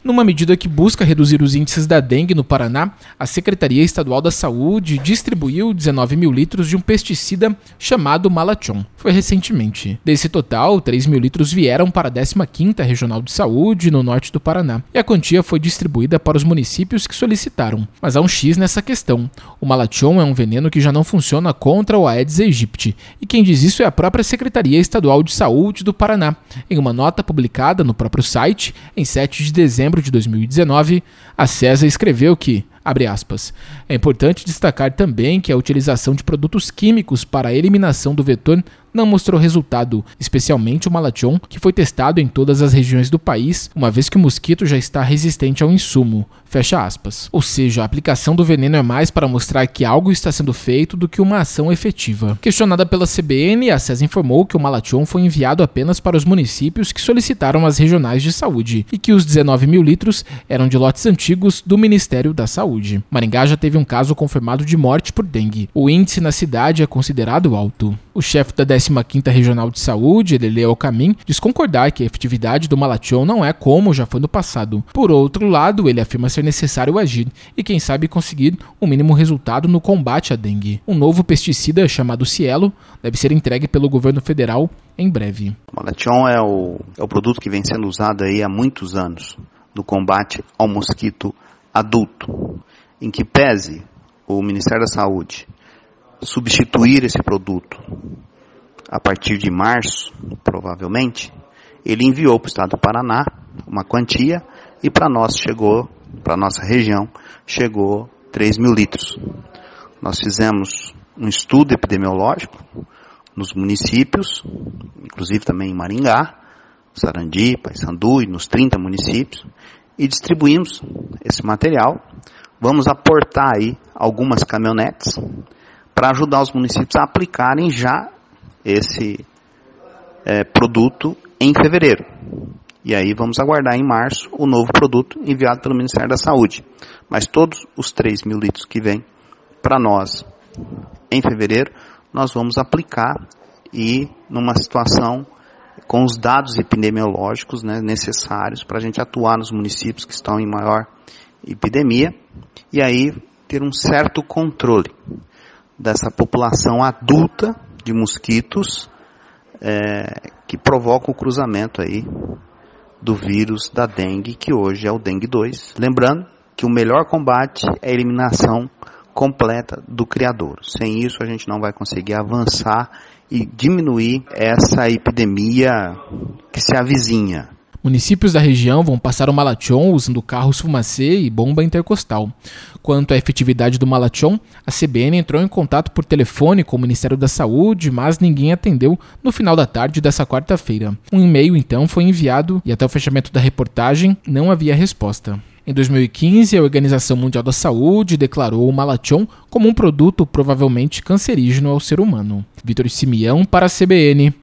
Numa medida que busca reduzir os índices da dengue no Paraná, a Secretaria Estadual da Saúde distribuiu 19 mil litros de um pesticida chamado Malathion. Foi recentemente. Desse total, 3 mil litros vieram para a 15ª Regional de Saúde, no norte do Paraná. E a quantia foi distribuída para os municípios que solicitaram. Mas há um X nessa questão. O Malathion é um veneno que já não funciona contra o Aedes aegypti. E quem diz isso é a própria Secretaria Estadual de Saúde do Paraná. Em uma nota publicada no próprio site, em 7 de dezembro de 2019, a CESA escreveu que, abre aspas, é importante destacar também que a utilização de produtos químicos para a eliminação do vetor não mostrou resultado, especialmente o Malathion, que foi testado em todas as regiões do país, uma vez que o mosquito já está resistente ao insumo. Fecha aspas. Ou seja, a aplicação do veneno é mais para mostrar que algo está sendo feito do que uma ação efetiva. Questionada pela CBN, a CESA informou que o Malathion foi enviado apenas para os municípios que solicitaram as regionais de saúde e que os 19 mil litros eram de lotes antigos do Ministério da Saúde. Maringá já teve um caso confirmado de morte por dengue. O índice na cidade é considerado alto. O chefe da 15ª Regional de Saúde, Elele Alcamin, diz concordar que a efetividade do Malathion não é como já foi no passado. Por outro lado, ele afirma ser necessário agir e, quem sabe, conseguir o mínimo resultado no combate à dengue. Um novo pesticida chamado Cielo deve ser entregue pelo governo federal em breve. O Malathion é o produto que vem sendo usado aí há muitos anos no combate ao mosquito adulto, em que pese o Ministério da Saúde substituir esse produto a partir de março, provavelmente, ele enviou para o estado do Paraná uma quantia e para nós chegou, para a nossa região, chegou 3 mil litros. Nós fizemos um estudo epidemiológico nos municípios, inclusive também em Maringá, Sarandi, Paysandu e nos 30 municípios, e distribuímos esse material. Vamos aportar aí algumas caminhonetes para ajudar os municípios a aplicarem já esse produto em fevereiro. E aí vamos aguardar em março o novo produto enviado pelo Ministério da Saúde. Mas todos os 3 mil litros que vêm para nós em fevereiro, nós vamos aplicar e numa situação com os dados epidemiológicos, né, necessários para a gente atuar nos municípios que estão em maior epidemia e aí ter um certo controle dessa população adulta de mosquitos que provoca o cruzamento aí do vírus da dengue, que hoje é o dengue 2. Lembrando que o melhor combate é a eliminação completa do criador. Sem isso a gente não vai conseguir avançar e diminuir essa epidemia que se avizinha. Municípios da região vão passar o Malathion usando carros fumacê e bomba intercostal. Quanto à efetividade do Malathion, a CBN entrou em contato por telefone com o Ministério da Saúde, mas ninguém atendeu no final da tarde dessa quarta-feira. Um e-mail, então, foi enviado e até o fechamento da reportagem não havia resposta. Em 2015, a Organização Mundial da Saúde declarou o Malathion como um produto provavelmente cancerígeno ao ser humano. Vitor Simeão para a CBN.